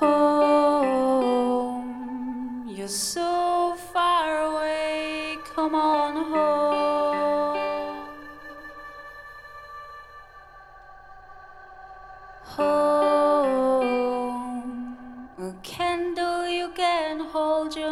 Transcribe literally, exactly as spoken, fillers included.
Home, you're so far away, come on home. Home, a candle you can hold your